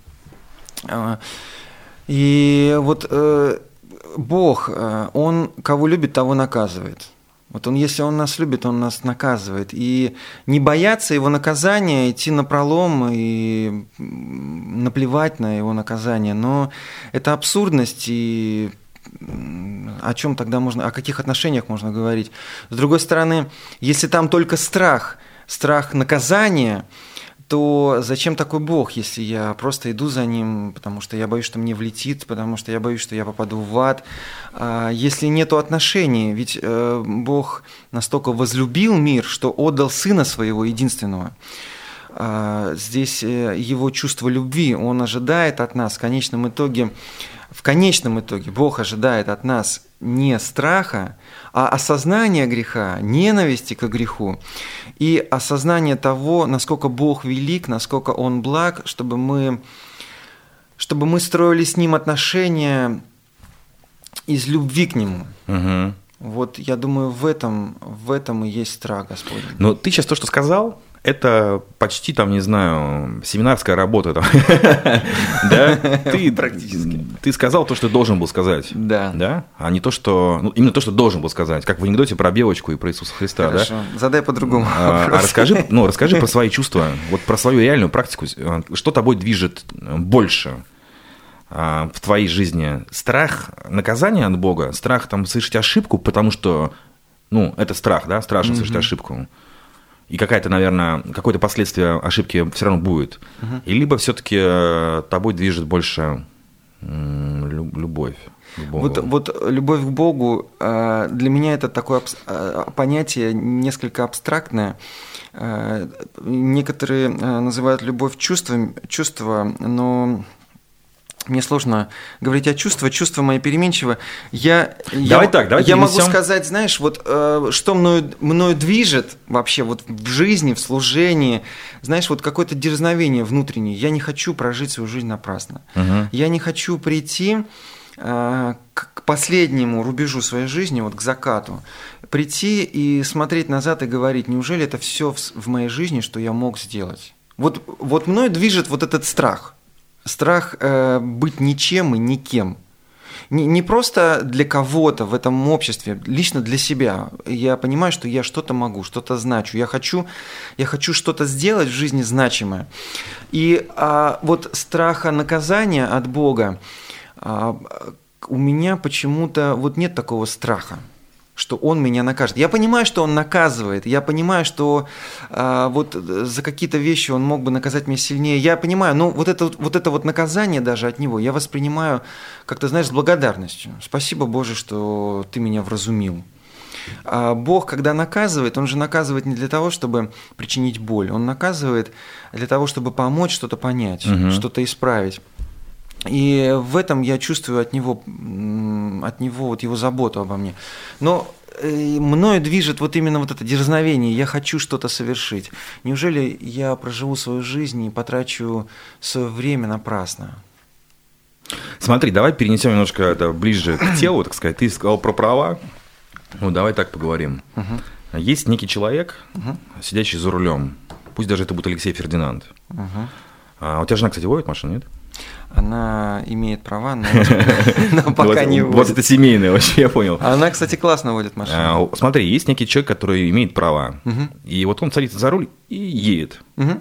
Speaker 3: И вот э, Бог, э, Он кого любит, того наказывает. Вот он, если Он нас любит, Он нас наказывает. И не бояться Его наказания, идти напролом и наплевать на Его наказание. Но это абсурдность, и о чем тогда можно, о каких отношениях можно говорить? С другой стороны, если там только страх, страх наказания, то зачем такой Бог, если я просто иду за Ним, потому что я боюсь, что мне влетит, потому что я боюсь, что я попаду в ад. Если нету отношений, ведь Бог настолько возлюбил мир, что отдал Сына Своего единственного. Здесь Его чувство любви, Он ожидает от нас в конечном итоге, в конечном итоге Бог ожидает от нас не страха, а осознания греха, ненависти к греху и осознание того, насколько Бог велик, насколько Он благ, чтобы мы, чтобы мы строили с Ним отношения из любви к Нему.
Speaker 2: Угу.
Speaker 3: Вот я думаю, в этом, в этом и есть страх Господень.
Speaker 2: Но ты сейчас то, что сказал, это почти, там, не знаю, семинарская работа. Да? Ты практически. Ты сказал то, что должен был сказать.
Speaker 3: Да.
Speaker 2: Да? А не то, что... Ну, именно то, что должен был сказать. Как в анекдоте про белочку и про Иисуса Христа.
Speaker 3: Хорошо.
Speaker 2: Да?
Speaker 3: Задай по-другому
Speaker 2: а, а расскажи, ну, расскажи про свои чувства, вот про свою реальную практику. Что тобой движет больше в твоей жизни? Страх наказания от Бога? Страх там совершить ошибку, потому что, ну, это страх, да? Страшно совершить mm-hmm. ошибку. И какая-то, наверное, какое-то последствие ошибки все равно будет. Uh-huh. И либо все-таки тобой движет больше любовь к Богу.
Speaker 3: Вот, вот любовь к Богу для меня это такое понятие несколько абстрактное. Некоторые называют любовь чувством, чувство, но мне сложно говорить о чувствах, чувства мои переменчивы. Я,
Speaker 2: давай
Speaker 3: я,
Speaker 2: так, давай
Speaker 3: я могу
Speaker 2: перенесем.
Speaker 3: сказать, знаешь, вот э, что мною, мною движет вообще вот в жизни, в служении, знаешь, вот какое-то дерзновение внутреннее. Я не хочу прожить свою жизнь напрасно. Угу. Я не хочу прийти э, к последнему рубежу своей жизни, вот к закату, прийти и смотреть назад и говорить: неужели это все в, в моей жизни, что я мог сделать? Вот, вот мною движет вот этот страх. Страх э, быть ничем и никем. Не, не просто для кого-то в этом обществе, лично для себя. Я понимаю, что я что-то могу, что-то значу. Я хочу, я хочу что-то сделать в жизни значимое. И а, вот страха наказания от Бога а, у меня почему-то вот нет такого страха, что Он меня накажет. Я понимаю, что Он наказывает, я понимаю, что а, вот за какие-то вещи Он мог бы наказать меня сильнее. Я понимаю, но вот это вот, это вот наказание даже от Него я воспринимаю, как ты знаешь, с благодарностью. Спасибо, Боже, что Ты меня вразумил. А Бог, когда наказывает, Он же наказывает не для того, чтобы причинить боль, Он наказывает для того, чтобы помочь что-то понять, угу. что-то исправить. И в этом я чувствую от него, от него вот его заботу обо мне. Но мною движет вот именно вот это дерзновение, я хочу что-то совершить. Неужели я проживу свою жизнь и потрачу свое время напрасно?
Speaker 2: Смотри, давай перенесем немножко это ближе к телу, так сказать. Ты сказал про права, ну давай так поговорим. Угу. Есть некий человек, угу. сидящий за рулем, пусть даже это будет Алексей Фердинанд. Угу. А у тебя жена, кстати, водит машину, нет?
Speaker 3: Она имеет права, но, но пока не водит.
Speaker 2: Вот это семейное вообще, я понял.
Speaker 3: Она, кстати, классно водит машину.
Speaker 2: А, смотри, есть некий человек, который имеет права, угу. и вот он садится за руль и едет. Угу.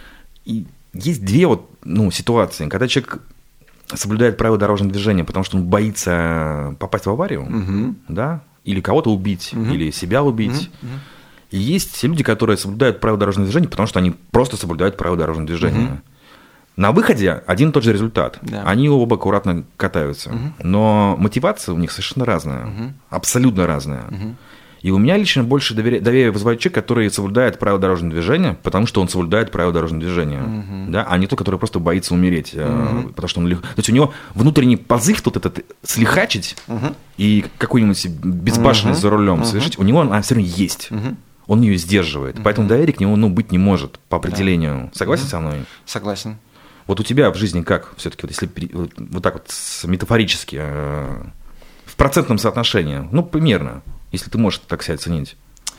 Speaker 2: И есть две вот, ну, ситуации, когда человек соблюдает правила дорожного движения, потому что он боится попасть в аварию, угу. да, или кого-то убить, угу. или себя убить. Угу. И есть люди, которые соблюдают правила дорожного движения, потому что они просто соблюдают правила дорожного движения. Угу. На выходе один и тот же результат. Да. Они оба аккуратно катаются. Угу. Но мотивация у них совершенно разная. Угу. Абсолютно разная. Угу. И у меня лично больше доверия, доверия вызывает человек, который соблюдает правила дорожного движения, потому что он соблюдает правила дорожного движения, uh-huh. да, а не тот, который просто боится умереть, uh-huh. потому что он лег... То есть у него внутренний позыв тут этот слихачить uh-huh. и какую-нибудь безбашенность uh-huh. за рулем uh-huh. совершить, у него она все равно есть. Uh-huh. Он ее сдерживает, uh-huh. поэтому доверия к нему ну, быть не может по определению. Да. Согласен uh-huh. со мной?
Speaker 3: Согласен. Вот
Speaker 2: у тебя в жизни как все-таки, вот если вот, вот так вот метафорически, в процентном соотношении, ну, примерно, если ты можешь так себя оценить?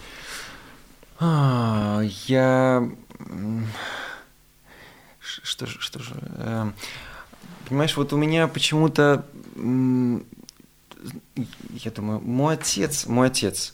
Speaker 3: А, я... Что же, что же... Понимаешь, вот у меня почему-то... Я думаю, мой отец, мой отец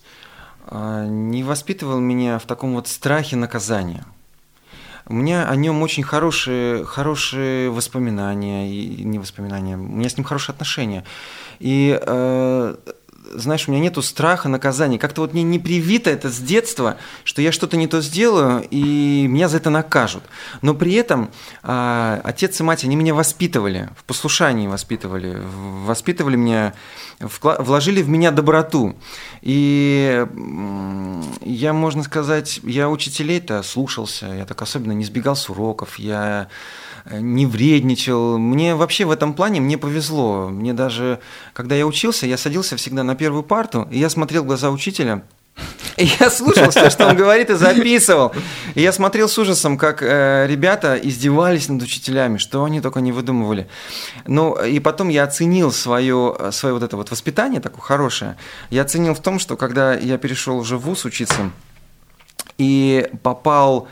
Speaker 3: не воспитывал меня в таком вот страхе наказания. У меня о нем очень хорошие, хорошие воспоминания, и не воспоминания, у меня с ним хорошие отношения. И, э, знаешь, у меня нету страха наказания. Как-то вот мне не привито это с детства, что я что-то не то сделаю, и меня за это накажут. Но при этом э, отец и мать, они меня воспитывали, в послушании воспитывали, воспитывали меня, вложили в меня доброту. И я, можно сказать, я учителей-то слушался, я так особенно не сбегал с уроков, я не вредничал. Мне вообще в этом плане мне повезло. Мне даже, когда я учился, я садился всегда на первую парту, и я смотрел в глаза учителя, и я слушал все, что он говорит, и записывал. И я смотрел с ужасом, как э, ребята издевались над учителями, что они только не выдумывали. Ну, и потом я оценил свое, свое вот это вот воспитание такое хорошее. Я оценил в том, что когда я перешел уже в вуз учиться и попал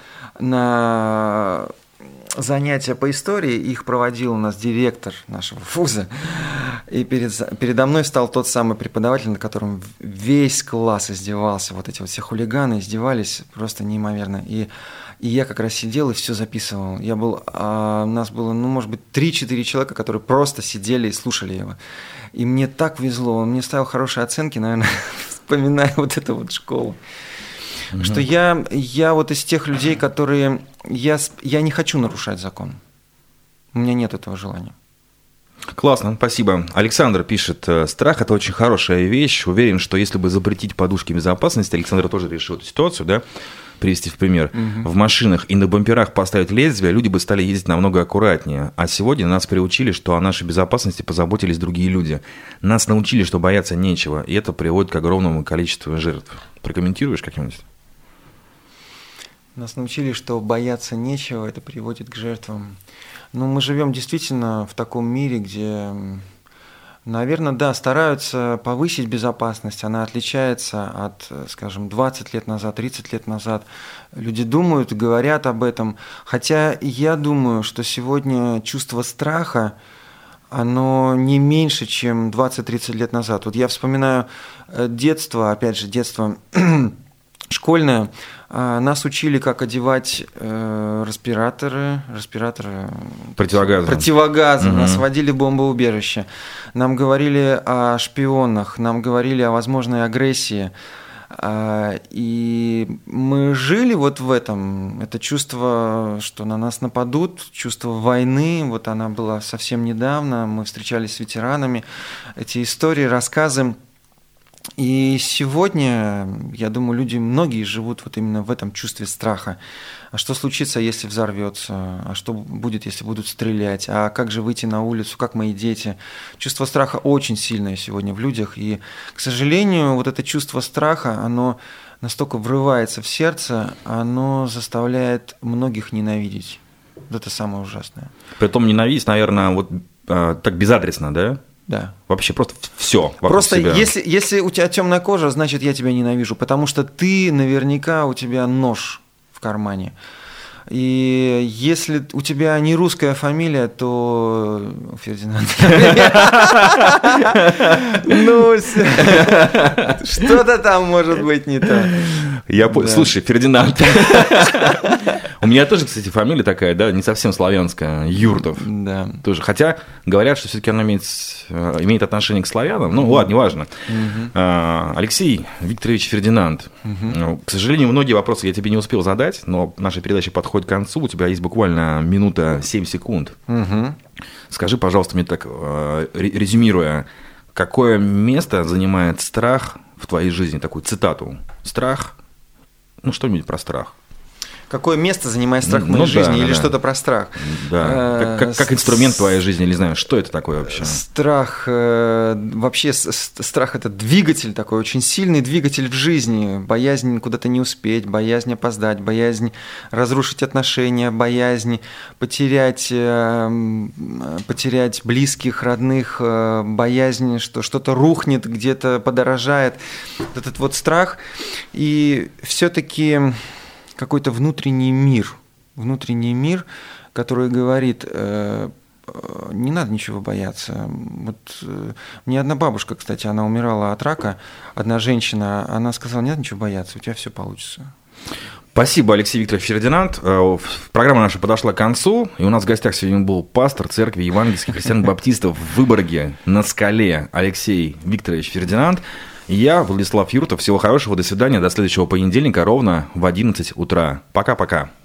Speaker 3: на занятия по истории, их проводил у нас директор нашего вуза, и перед, передо мной стал тот самый преподаватель, над которым весь класс издевался, вот эти вот все хулиганы издевались просто неимоверно, и, и я как раз сидел и все записывал. Я был, а, у нас было, ну, может быть, три-четыре человека, которые просто сидели и слушали его, и мне так везло, он мне ставил хорошие оценки, наверное, вспоминая вот эту вот школу. Mm-hmm. Что я, я вот из тех людей, которые... Я, я не хочу нарушать закон. У меня нет этого желания.
Speaker 2: Классно, спасибо. Александр пишет, страх – это очень хорошая вещь. Уверен, что если бы запретить подушки безопасности, Александр тоже решил эту ситуацию, да, привести в пример, mm-hmm. в машинах и на бамперах поставить лезвие, люди бы стали ездить намного аккуратнее. А сегодня нас приучили, что о нашей безопасности позаботились другие люди. Нас научили, что бояться нечего, и это приводит к огромному количеству жертв. Прокомментируешь как-нибудь?
Speaker 3: Нас научили, что бояться нечего, это приводит к жертвам. Но мы живем действительно в таком мире, где, наверное, да, стараются повысить безопасность. Она отличается от, скажем, двадцать лет назад, тридцать лет назад. Люди думают, говорят об этом. Хотя я думаю, что сегодня чувство страха, оно не меньше, чем двадцать-тридцать лет назад. Вот я вспоминаю детство, опять же, детство школьное. Нас учили, как одевать э, респираторы, респираторы,
Speaker 2: противогазы.
Speaker 3: противогазы.
Speaker 2: Угу.
Speaker 3: Нас водили в бомбоубежище. Нам говорили о шпионах, нам говорили о возможной агрессии. А, и мы жили вот в этом. Это чувство, что на нас нападут, чувство войны. Вот она была совсем недавно. Мы встречались с ветеранами. Эти истории, рассказы. И сегодня, я думаю, люди, многие живут вот именно в этом чувстве страха. А что случится, если взорвется? А что будет, если будут стрелять? А как же выйти на улицу? Как мои дети? Чувство страха очень сильное сегодня в людях. И, к сожалению, вот это чувство страха, оно настолько врывается в сердце, оно заставляет многих ненавидеть. Вот это самое ужасное.
Speaker 2: Притом ненавидеть, наверное, вот э, так безадресно, да?
Speaker 3: Да.
Speaker 2: Вообще просто все вокруг
Speaker 3: просто
Speaker 2: себя.
Speaker 3: Если, если у тебя темная кожа, значит, я тебя ненавижу, потому что ты наверняка, у тебя нож в кармане. И если у тебя не русская фамилия, то Фердинанд. Ну, что-то там может быть не то.
Speaker 2: Я понял. Слушай, Фердинанд. У меня тоже, кстати, фамилия такая, да, не совсем славянская, Юртов. Да. Тоже. Хотя говорят, что все-таки она имеет, имеет отношение к славянам. Ну, ладно, неважно. Алексей Викторович Фердинанд. К сожалению, многие вопросы я тебе не успел задать, но наша передача подходит к концу. У тебя есть буквально минута семь секунд. Угу. Скажи, пожалуйста, мне так, резюмируя, какое место занимает страх в твоей жизни такую цитату? Страх, ну что-нибудь про страх.
Speaker 3: Какое место занимает страх в моей
Speaker 2: ну,
Speaker 3: жизни,
Speaker 2: да,
Speaker 3: или
Speaker 2: да.
Speaker 3: что-то про страх?
Speaker 2: Да. Как, как, как инструмент твоей жизни, не знаю, что это такое вообще?
Speaker 3: Страх, вообще страх – это двигатель такой, очень сильный двигатель в жизни. Боязнь куда-то не успеть, боязнь опоздать, боязнь разрушить отношения, боязнь потерять, потерять близких, родных, боязнь, что что-то рухнет, где-то подорожает. Этот вот страх. И все-таки какой-то внутренний мир, внутренний мир, который говорит, э, не надо ничего бояться. Вот, э, мне одна бабушка, кстати, она умирала от рака, одна женщина, она сказала, не надо ничего бояться, у тебя все получится.
Speaker 2: Спасибо, Алексей Викторович Фердинанд. Программа наша подошла к концу, и у нас в гостях сегодня был пастор церкви евангельских христиан-баптистов в Выборге на Скале Алексей Викторович Фердинанд. Я, Владислав Юртов. Всего хорошего, до свидания, до следующего понедельника ровно в одиннадцать утра. Пока-пока.